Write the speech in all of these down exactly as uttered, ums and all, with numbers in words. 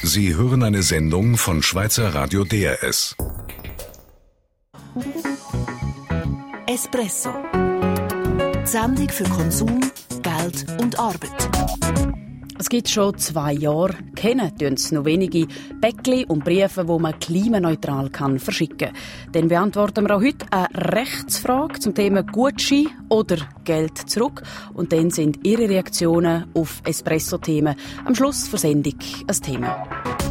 Sie hören eine Sendung von Schweizer Radio D R S. Espresso. Die Sendung für Konsum, Geld und Arbeit. Es gibt schon zwei Jahre, kennen tun es noch wenige, Päckchen und Briefe, die man klimaneutral kann verschicken kann. Dann beantworten wir auch heute eine Rechtsfrage zum Thema Gutschein oder Geld zurück. Und dann sind Ihre Reaktionen auf Espresso-Themen am Schluss der Sendung ein Thema.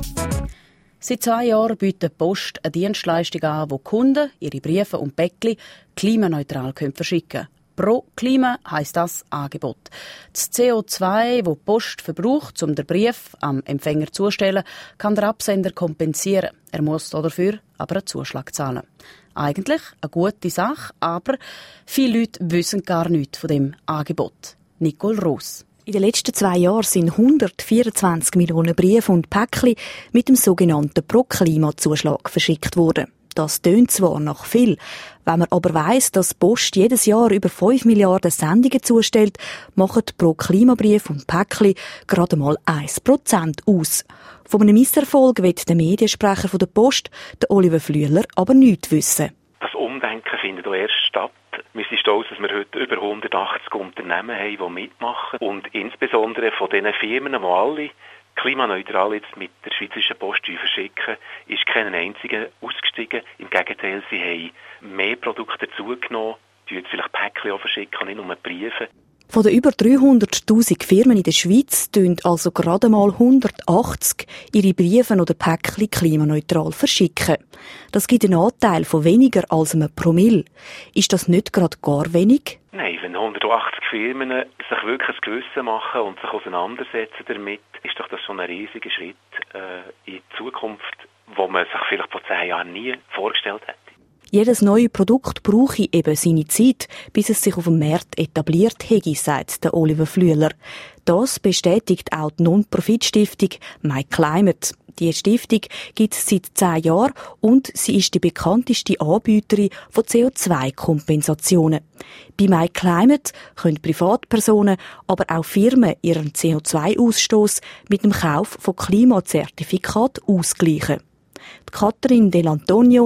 Seit zwei Jahren bietet die Post eine Dienstleistung an, wo Kunden ihre Briefe und Päckchen klimaneutral verschicken können. Pro Klima heisst das Angebot. Das C O zwei, das die Post verbraucht, um den Brief am Empfänger zuzustellen, kann der Absender kompensieren. Er muss dafür aber einen Zuschlag zahlen. Eigentlich eine gute Sache, aber viele Leute wissen gar nichts von dem Angebot. Nicole Roos. In den letzten zwei Jahren sind hundertvierundzwanzig Millionen Briefe und Päckchen mit dem sogenannten Pro-Klima-Zuschlag verschickt worden. Das tönt zwar nach viel, wenn man aber weiss, dass die Post jedes Jahr über fünf Milliarden Sendungen zustellt, machen pro Klimabrief und Päckchen gerade mal ein Prozent aus. Von einem Misserfolg will der Mediensprecher der Post, der Oliver Flüeler, aber nichts wissen. Das Umdenken findet auch erst statt. Wir sind stolz, dass wir heute über hundertachtzig Unternehmen haben, die mitmachen. Und insbesondere von diesen Firmen, die alle klimaneutral jetzt mit der Schweizerischen Post verschicken, ist kein einziger ausgestiegen. Im Gegenteil, sie haben mehr Produkte dazugenommen, die jetzt vielleicht Päckchen auch verschicken, nicht nur Briefe. Von den über dreihunderttausend Firmen in der Schweiz tun also gerade mal hundertachtzig ihre Briefe oder Päckchen klimaneutral verschicken. Das gibt einen Anteil von weniger als einem Promille. Ist das nicht gerade gar wenig? Nein, wenn hundertachtzig Firmen sich wirklich ein Gewissen machen und sich auseinandersetzen damit, ist doch das schon ein riesiger Schritt äh, in die Zukunft, wo man sich vielleicht vor zehn Jahren nie vorgestellt hätte. Jedes neue Produkt brauche eben seine Zeit, bis es sich auf dem Markt etabliert hätte, sagt der Oliver Flüeler. Das bestätigt auch die Non-Profit-Stiftung MyClimate. Die Stiftung gibt es seit zehn Jahren und sie ist die bekannteste Anbieterin von C O zwei Kompensationen. Bei MyClimate können Privatpersonen, aber auch Firmen ihren C O zwei Ausstoß mit dem Kauf von Klimazertifikaten ausgleichen. Die Catherine Dell'Antonio,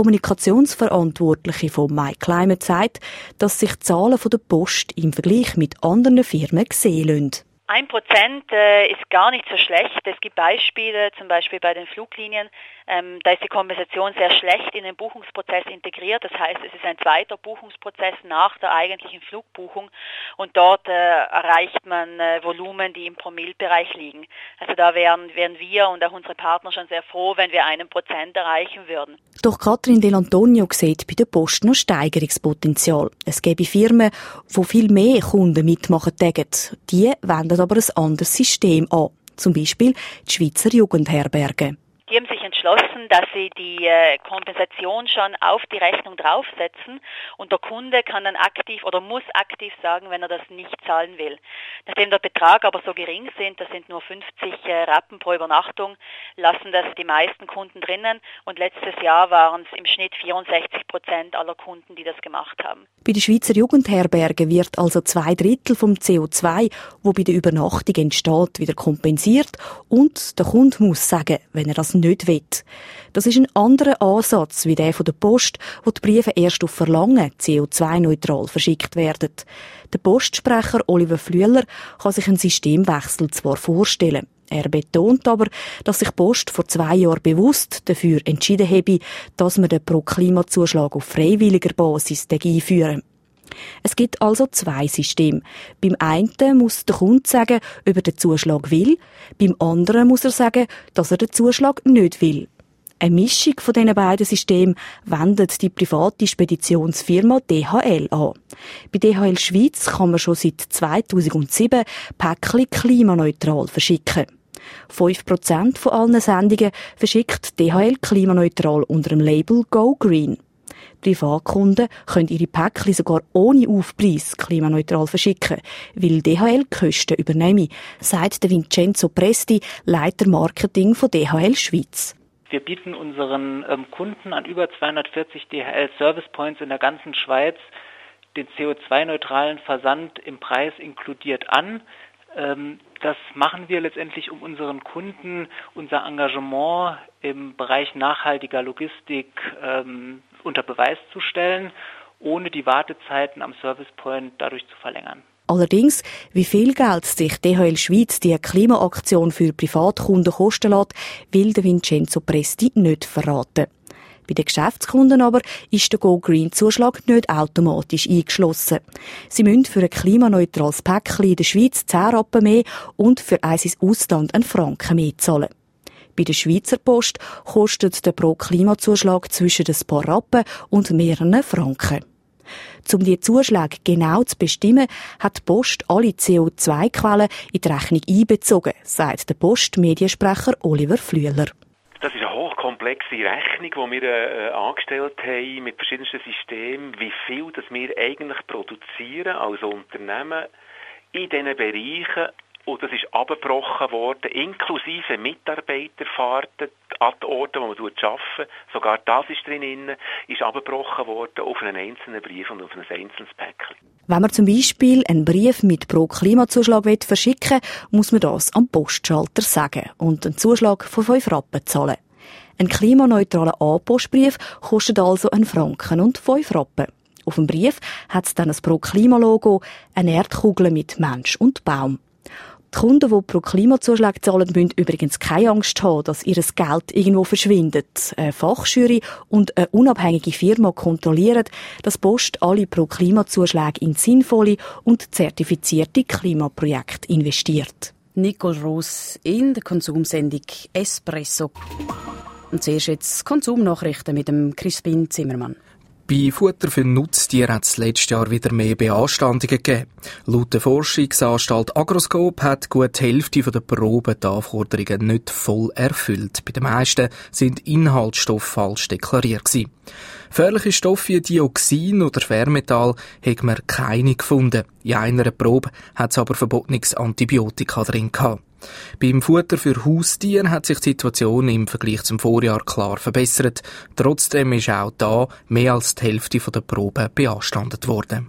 Kommunikationsverantwortliche von MyClimate, sagt, dass sich die Zahlen der Post im Vergleich mit anderen Firmen sehen lassen. Ein Prozent äh, ist gar nicht so schlecht. Es gibt Beispiele, zum Beispiel bei den Fluglinien, ähm, da ist die Kompensation sehr schlecht in den Buchungsprozess integriert. Das heißt, es ist ein zweiter Buchungsprozess nach der eigentlichen Flugbuchung und dort äh, erreicht man äh, Volumen, die im Promillebereich liegen. Also da wären, wären wir und auch unsere Partner schon sehr froh, wenn wir einen Prozent erreichen würden. Doch Catherine Dell'Antonio sieht bei der Post noch Steigerungspotenzial. Es gäbe Firmen, die viel mehr Kunden mitmachen täten. Die wenden aber ein anderes System an. Zum Beispiel die Schweizer Jugendherberge. Die haben sich entschlossen, dass sie die äh, Kompensation schon auf die Rechnung draufsetzen und der Kunde kann dann aktiv oder muss aktiv sagen, wenn er das nicht zahlen will. Nachdem der Betrag aber so gering sind, das sind nur fünfzig äh, Rappen pro Übernachtung, lassen das die meisten Kunden drinnen und letztes Jahr waren es im Schnitt vierundsechzig Prozent aller Kunden, die das gemacht haben. Bei der Schweizer Jugendherberge wird also zwei Drittel vom C O zwei, wo bei der Übernachtung entsteht, wieder kompensiert und der Kunde muss sagen, wenn er das nicht will. Das ist ein anderer Ansatz wie der von der Post, wo die Briefe erst auf Verlangen C O zwei neutral verschickt werden. Der Postsprecher Oliver Flüeler kann sich einen Systemwechsel zwar vorstellen. Er betont aber, dass sich Post vor zwei Jahren bewusst dafür entschieden habe, dass man den Pro-Klimazuschlag auf freiwilliger Basis einführen. Es gibt also zwei Systeme. Beim einen muss der Kunde sagen, ob er den Zuschlag will, beim anderen muss er sagen, dass er den Zuschlag nicht will. Eine Mischung von diesen beiden Systemen wendet die private Speditionsfirma D H L an. Bei D H L Schweiz kann man schon seit zweitausendsieben Päckchen klimaneutral verschicken. fünf Prozent von allen Sendungen verschickt D H L klimaneutral unter dem Label Go Green. Privatkunden können ihre Päckchen sogar ohne Aufpreis klimaneutral verschicken, weil D H L die Kosten übernehme, sagt Vincenzo Presti, Leiter Marketing von D H L Schweiz. Wir bieten unseren ähm, Kunden an über zweihundertvierzig D H L Service Points in der ganzen Schweiz den C O zwei neutralen Versand im Preis inkludiert an. Ähm, Das machen wir letztendlich, um unseren Kunden unser Engagement im Bereich nachhaltiger Logistik ähm, unter Beweis zu stellen, ohne die Wartezeiten am Service Point dadurch zu verlängern. Allerdings, wie viel Geld sich D H L Schweiz die Klimaaktion für Privatkunden kosten lässt, will der Vincenzo Presti nicht verraten. Bei den Geschäftskunden aber ist der Go-Green-Zuschlag nicht automatisch eingeschlossen. Sie müssen für ein klimaneutrales Päckchen in der Schweiz zehn Rappen mehr und für eins ins Ausland einen Franken mehr zahlen. Bei der Schweizer Post kostet der Pro-Klimazuschlag zwischen ein paar Rappen und mehreren Franken. Um die Zuschläge genau zu bestimmen, hat die Post alle C O zwei Quellen in die Rechnung einbezogen, sagt der Post-Mediensprecher Oliver Flüeler. Das ist eine hochkomplexe Rechnung, die wir äh, angestellt haben mit verschiedensten Systemen, wie viel das wir eigentlich produzieren als Unternehmen in diesen Bereichen. Und das ist abgebrochen worden, inklusive Mitarbeiterfahrten an die Orte, wo man arbeitet. Sogar das ist drin, ist abgebrochen worden auf einen einzelnen Brief und auf ein einzelnes Päckchen. Wenn man zum Beispiel einen Brief mit Pro-Klimazuschlag verschicken will, muss man das am Postschalter sagen und einen Zuschlag von fünf Rappen zahlen. Ein klimaneutraler A-Postbrief kostet also einen Franken und fünf Rappen. Auf dem Brief hat es dann ein Pro-Klima-Logo, eine Erdkugel mit Mensch und Baum. Die Kunden, die pro Klimazuschlag zahlen, müssen übrigens keine Angst haben, dass ihr Geld irgendwo verschwindet. Eine Fachjury und eine unabhängige Firma kontrollieren, dass die Post alle pro Klimazuschläge in sinnvolle und zertifizierte Klimaprojekte investiert. Nicole Ross in der Konsumsendung Espresso. Und zuerst jetzt Konsumnachrichten mit dem Crispin Zimmermann. Bei Futter für Nutztiere hat es letztes Jahr wieder mehr Beanstandungen gegeben. Laut der Forschungsanstalt Agroscope hat gut die Hälfte der Proben die Anforderungen nicht voll erfüllt. Bei den meisten sind Inhaltsstoffe falsch deklariert gewesen. Gefährliche Stoffe wie Dioxin oder Schwermetall hat man keine gefunden. In einer Probe hat es aber verbotenes Antibiotika drin gehabt. Beim Futter für Haustiere hat sich die Situation im Vergleich zum Vorjahr klar verbessert. Trotzdem ist auch da mehr als die Hälfte der Proben beanstandet worden.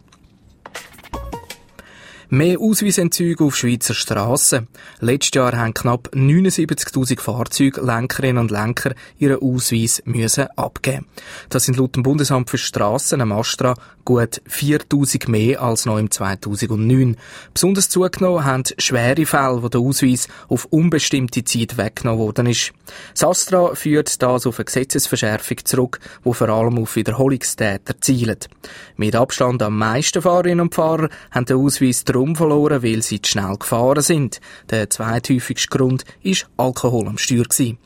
Mehr Ausweisentzüge auf Schweizer Strassen. Letztes Jahr haben knapp neunundsiebzigtausend Fahrzeuglenkerinnen und Lenker ihren Ausweis müssen abgeben. Das sind laut dem Bundesamt für Strassen, dem Astra, gut viertausend mehr als noch im zweitausendneun. Besonders zugenommen haben schwere Fälle, wo der Ausweis auf unbestimmte Zeit weggenommen worden ist. Das Astra führt das auf eine Gesetzesverschärfung zurück, die vor allem auf Wiederholungstäter zielt. Mit Abstand am meisten Fahrerinnen und Fahrer haben den Ausweis darum verloren, weil sie zu schnell gefahren sind. Der zweithäufigste Grund war Alkohol am Steuer.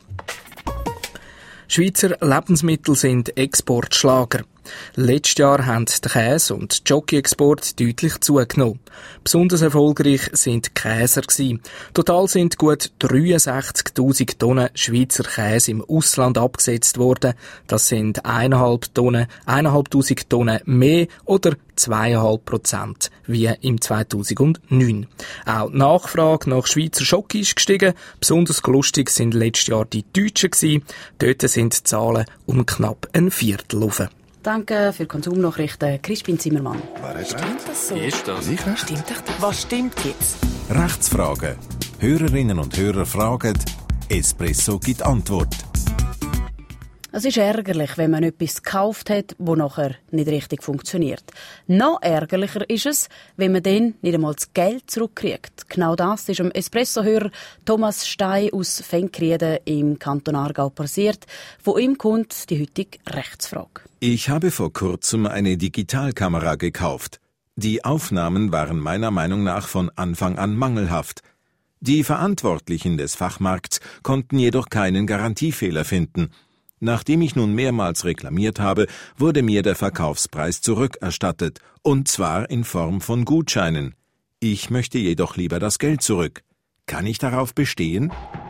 Schweizer Lebensmittel sind Exportschlager. Letztes Jahr haben der Käse- und Jockey-Export deutlich zugenommen. Besonders erfolgreich sind die Käser gewesen. Total sind gut dreiundsechzigtausend Tonnen Schweizer Käse im Ausland abgesetzt worden. Das sind eineinhalb Tonnen, eineinhalbtausend Tonnen mehr oder zweieinhalb Prozent wie im zweitausendneun. Auch die Nachfrage nach Schweizer Schoki ist gestiegen. Besonders lustig sind letztes Jahr die Deutschen gewesen. Dort sind die Zahlen um knapp ein Viertel rauf. Danke für Konsumnachrichten, Crispin Zimmermann. Stimmt das so? Ist das? Ich recht? Stimmt doch das? Was stimmt jetzt? Rechtsfragen. Hörerinnen und Hörer fragen, Espresso gibt Antwort. Es ist ärgerlich, wenn man etwas gekauft hat, das nachher nicht richtig funktioniert. Noch ärgerlicher ist es, wenn man dann nicht einmal das Geld zurückkriegt. Genau das ist dem Espresso-Hörer Thomas Stein aus Fenkrieden im Kanton Aargau passiert. Von ihm kommt die heutige Rechtsfrage. Ich habe vor kurzem eine Digitalkamera gekauft. Die Aufnahmen waren meiner Meinung nach von Anfang an mangelhaft. Die Verantwortlichen des Fachmarkts konnten jedoch keinen Garantiefehler finden. Nachdem ich nun mehrmals reklamiert habe, wurde mir der Verkaufspreis zurückerstattet, und zwar in Form von Gutscheinen. Ich möchte jedoch lieber das Geld zurück. Kann ich darauf bestehen?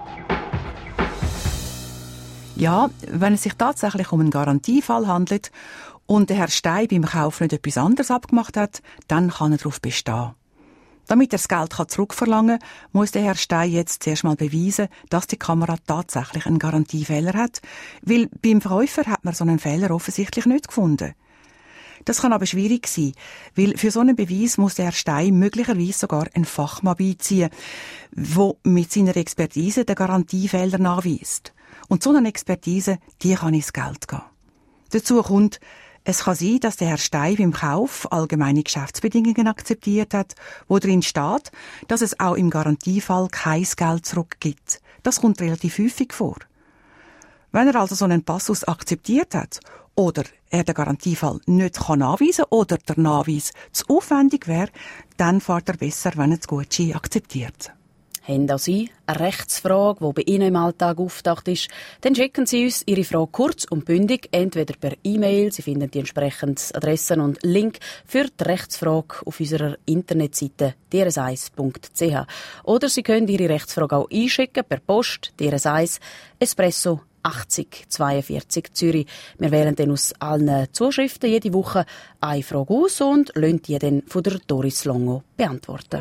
Ja, wenn es sich tatsächlich um einen Garantiefall handelt und der Herr Stein beim Kauf nicht etwas anderes abgemacht hat, dann kann er darauf bestehen. Damit er das Geld zurückverlangen kann, muss der Herr Stein jetzt zuerst mal beweisen, dass die Kamera tatsächlich einen Garantiefehler hat, weil beim Verkäufer hat man so einen Fehler offensichtlich nicht gefunden. Das kann aber schwierig sein, weil für so einen Beweis muss der Herr Stein möglicherweise sogar einen Fachmann beiziehen, der mit seiner Expertise den Garantiefehler nachweist. Und so eine Expertise, die kann ins Geld gehen. Dazu kommt, es kann sein, dass der Herr Stein beim Kauf allgemeine Geschäftsbedingungen akzeptiert hat, wo darin steht, dass es auch im Garantiefall kein Geld zurückgibt. Das kommt relativ häufig vor. Wenn er also so einen Passus akzeptiert hat oder er den Garantiefall nicht kann nachweisen oder der Nachweis zu aufwendig wäre, dann fährt er besser, wenn er das Gutschein akzeptiert. Haben auch Sie eine Rechtsfrage, die bei Ihnen im Alltag auftaucht ist, dann schicken Sie uns Ihre Frage kurz und bündig, entweder per E-Mail, Sie finden die entsprechenden Adressen und Link für die Rechtsfrage auf unserer Internetseite d r s eins punkt c h. Oder Sie können Ihre Rechtsfrage auch einschicken per Post, D R S eins, Espresso achtzig zweiundvierzig Zürich. Wir wählen dann aus allen Zuschriften jede Woche eine Frage aus und lassen die dann von der Doris Longo beantworten.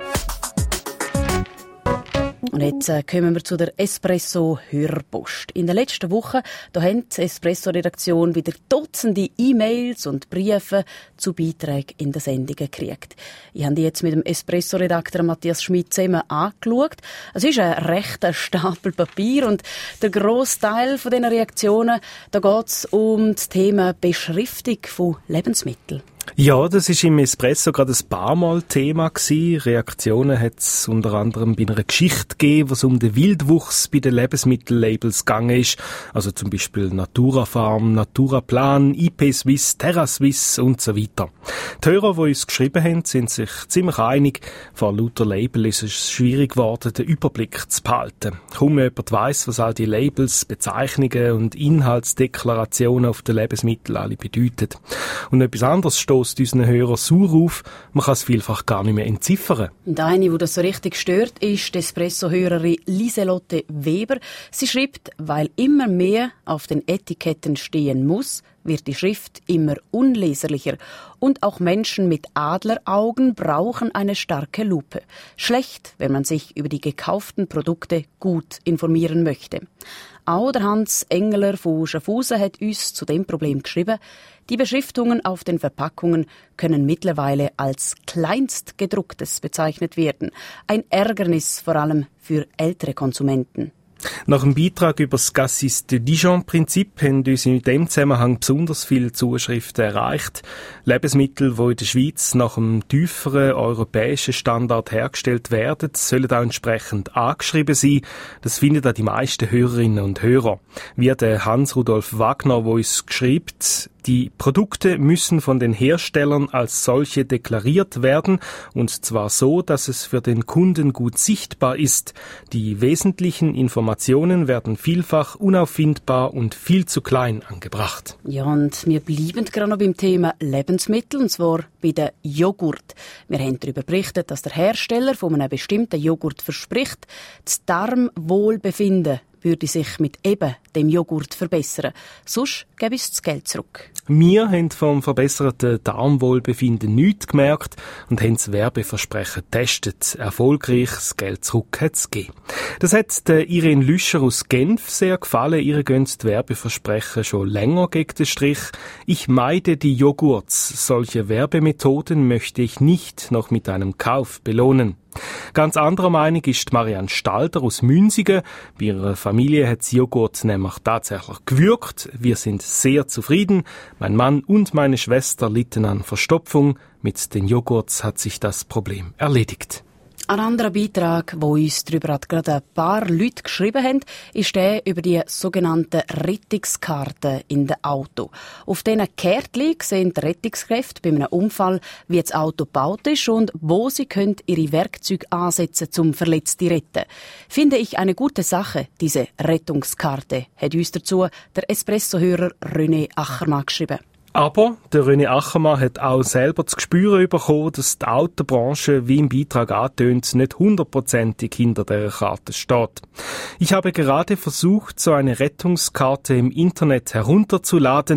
Und jetzt äh, kommen wir zu der Espresso-Hörerpost. In der letzten Woche da haben die Espresso-Redaktion wieder Dutzende E-Mails und Briefe zu Beiträgen in der Sendung gekriegt. Ich habe die jetzt mit dem Espresso-Redakteur Matthias Schmid zusammen angeschaut. Es ist ein rechter Stapel Papier und der grosse Teil von diesen Reaktionen, da geht es um das Thema Beschriftung von Lebensmitteln. Ja, das ist im Espresso gerade ein paar Mal Thema gewesen. Reaktionen hat es unter anderem bei einer Geschichte gegeben, wo es um den Wildwuchs bei den Lebensmittellabels gegangen ist. Also zum Beispiel Natura Farm, Natura Plan, I P Swiss, Terra Swiss und so weiter. Die Hörer, die uns geschrieben haben, sind sich ziemlich einig. Vor lauter Label ist es schwierig geworden, den Überblick zu behalten. Kaum jemand weiss, was all die Labels, Bezeichnungen und Inhaltsdeklarationen auf den Lebensmitteln alle bedeuten. Und etwas anderes steht unseren Hörern sauer auf, man kann es vielfach gar nicht mehr entziffern. Und eine, die das so richtig stört, ist die Espresso-Hörerin Lieselotte Weber. Sie schreibt, weil immer mehr auf den Etiketten stehen muss, wird die Schrift immer unleserlicher. Und auch Menschen mit Adleraugen brauchen eine starke Lupe. Schlecht, wenn man sich über die gekauften Produkte gut informieren möchte. Auch der Hans Engeler von Schaffhausen hat uns zu dem Problem geschrieben. Die Beschriftungen auf den Verpackungen können mittlerweile als Kleinstgedrucktes bezeichnet werden. Ein Ärgernis vor allem für ältere Konsumenten. Nach dem Beitrag über das Cassis de Dijon-Prinzip haben uns in dem Zusammenhang besonders viele Zuschriften erreicht. Lebensmittel, die in der Schweiz nach einem tieferen europäischen Standard hergestellt werden, sollen auch entsprechend angeschrieben sein. Das finden auch die meisten Hörerinnen und Hörer. Wie der Hans-Rudolf Wagner, der uns schreibt, die Produkte müssen von den Herstellern als solche deklariert werden, und zwar so, dass es für den Kunden gut sichtbar ist. Die wesentlichen Informationen werden vielfach unauffindbar und viel zu klein angebracht. Ja, und wir bleiben gerade noch beim Thema Lebensmittel, und zwar bei den Joghurt. Wir haben darüber berichtet, dass der Hersteller von einem bestimmten Joghurt verspricht, das Darmwohlbefinden würde sich mit eben dem Joghurt verbessern. Sonst gäbe es das Geld zurück. Wir haben vom verbesserten Darmwohlbefinden nichts gemerkt und haben das Werbeversprechen getestet. Erfolgreich das Geld zurück hat es gegeben. Das hat der Irene Lüscher aus Genf sehr gefallen. Ihr gehen die Werbeversprechen schon länger gegen den Strich. Ich meide die Joghurts. Solche Werbemethoden möchte ich nicht noch mit einem Kauf belohnen. Ganz anderer Meinung ist Marianne Stalder aus Münzigen. Bei ihrer Familie hat das Joghurt nämlich tatsächlich gewirkt. Wir sind sehr zufrieden. Mein Mann und meine Schwester litten an Verstopfung. Mit den Joghurts hat sich das Problem erledigt. Ein anderer Beitrag, wo uns darüber gerade ein paar Leute geschrieben haben, ist der über die sogenannten Rettungskarten in den Auto. Auf diesen Kärtchen sehen die Rettungskräfte bei einem Unfall, wie das Auto gebaut ist und wo sie können ihre Werkzeuge ansetzen zum Verletzten retten. Finde ich eine gute Sache, diese Rettungskarte, hat uns dazu der Espresso-Hörer René Achermann geschrieben. Aber der René Achermann hat auch selber zu spüren bekommen, dass die Autobranche, wie im Beitrag antönt, nicht hundertprozentig hinter der Karte steht. Ich habe gerade versucht, so eine Rettungskarte im Internet herunterzuladen.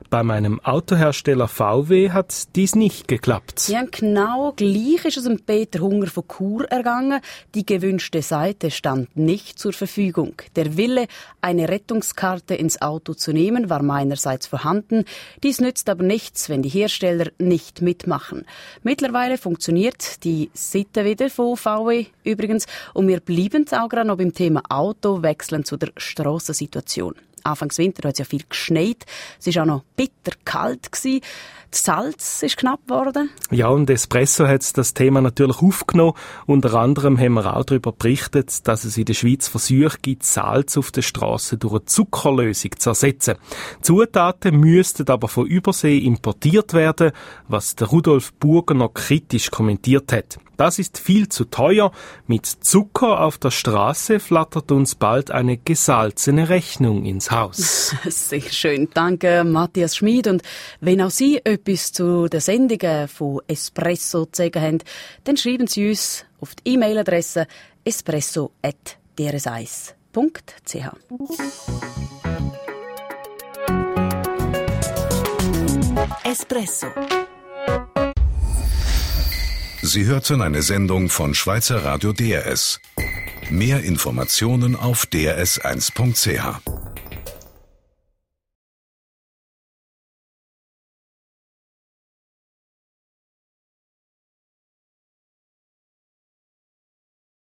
bei meinem Autohersteller V W hat dies nicht geklappt. Ja, genau gleich ist es dem Peter Hunger von Chur ergangen. Die gewünschte Seite stand nicht zur Verfügung. Der Wille, eine Rettungskarte ins Auto zu nehmen, war meinerseits vorhanden. Dies nützt aber nichts, wenn die Hersteller nicht mitmachen. Mittlerweile funktioniert die Seite wieder von V W übrigens und wir bleiben auch gerade noch beim Thema Auto, wechseln zu der Strassensituation. Anfangs Winter hat es ja viel geschneit. Es war auch noch bitter kalt gewesen. Das Salz ist knapp geworden. Ja, und Espresso hat das Thema natürlich aufgenommen. Unter anderem haben wir auch darüber berichtet, dass es in der Schweiz Versuche gibt, Salz auf der Straße durch eine Zuckerlösung zu ersetzen. Zutaten müssten aber von Übersee importiert werden, was der Rudolf Burger noch kritisch kommentiert hat. Das ist viel zu teuer. Mit Zucker auf der Straße flattert uns bald eine gesalzene Rechnung ins Haus. Sehr schön. Danke, Matthias Schmid. Und wenn auch Sie etwas zu den Sendungen von Espresso zu sagen haben, dann schreiben Sie uns auf die E-Mail-Adresse espresso at d r s eins punkt c h. Espresso. Sie hörten eine Sendung von Schweizer Radio D R S. Mehr Informationen auf d r s eins punkt c h.